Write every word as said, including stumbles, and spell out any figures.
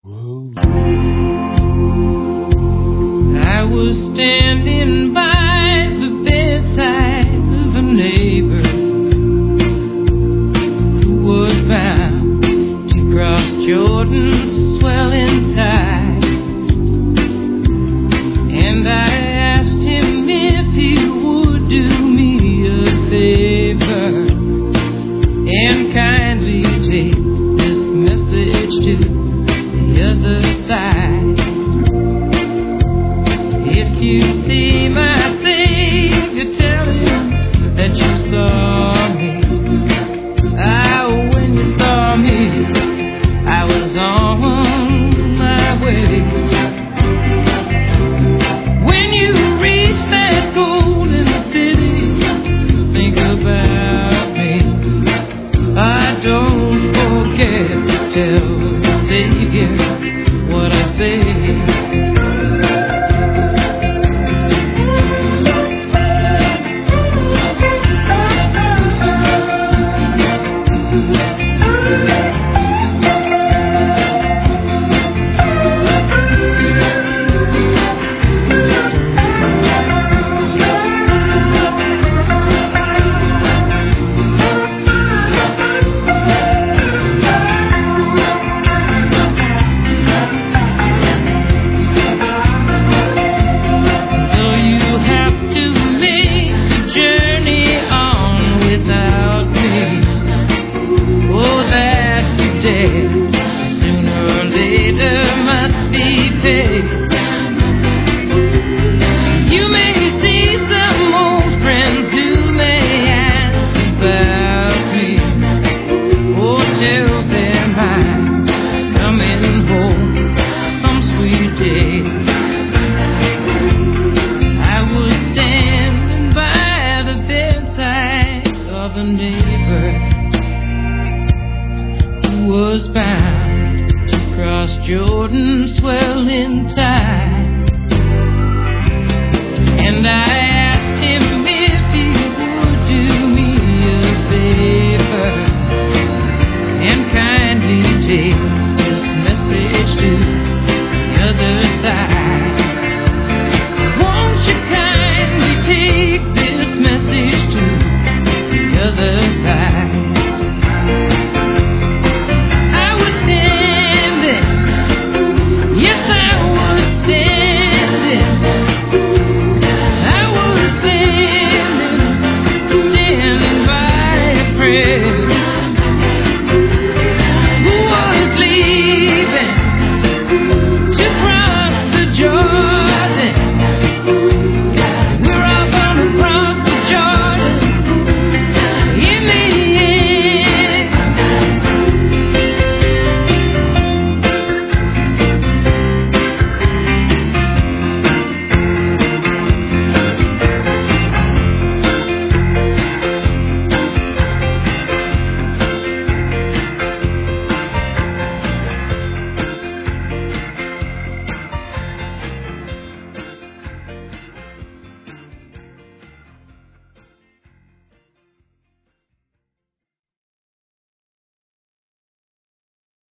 Whoa. I was standing by the bedside of a neighbor who was bound to cross Jordan's swelling tide, and I asked him if he would do me a favor and kindly take this message to the other side. If you see my Savior, tell him that you saw me. Ah, when you saw me, I was on my way. When you reach that golden city, think about me. I don't forget to tell the Savior what I say. Jordan's swelling tide, and I